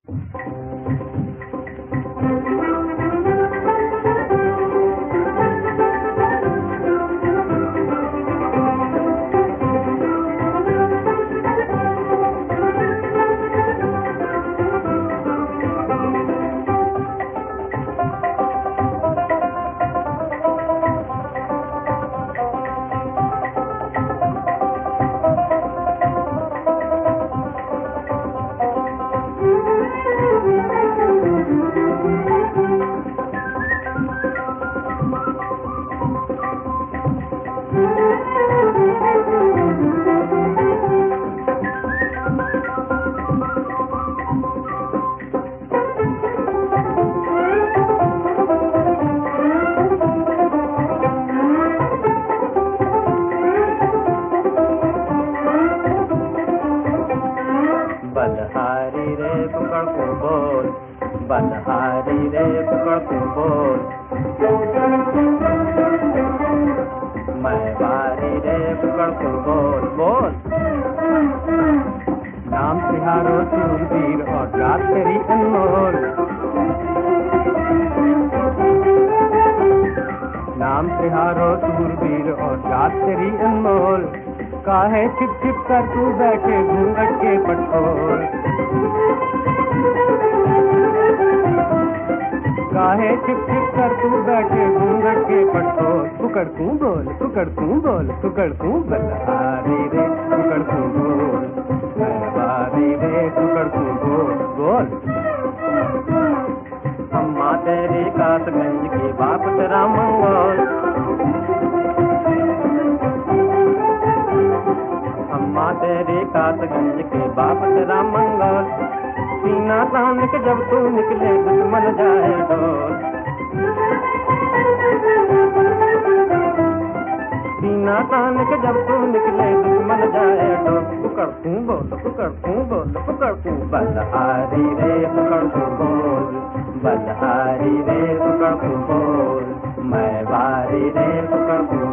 बलहारी रे पकड़ को बोल, बलहारी रे पकड़ को बोल, मैं बारी रे पकड़ को बोल बोल। नाम तिहारो सूरवीर और रात तेरी अनमोल, नाम तिहारो सूरवीर और रात तेरी अनमोल। काहे छिप छिप कर तू बैठे घूंघट के पटोल, काहे छिप छिप कर तू बैठे घूंघट के पटोल। पुकड़कूं बोल पुकड़कूं बोल पुकड़कूं, बलहारी रे पुकड़कूं बोल, मैं बारी रे पुकड़कूं बोल बोल। अम्मा तेरी कासगंज की बाप तेरा मंगोल, अम्मा तेरी कासगंज के बाप तेरा मंगोल। सीना तान के जब तू निकले दुश्मन जाए डोल, सीना तान के जब तू निकले दुश्मन जाए डोल। पुकड़कूं बोल पुकड़कूं बोल पुकड़कूं, बलहारी रे पुकड़कूं बोल, बलहारी रे पुकड़कूं बोल, मैं बारी रे पुकड़कूं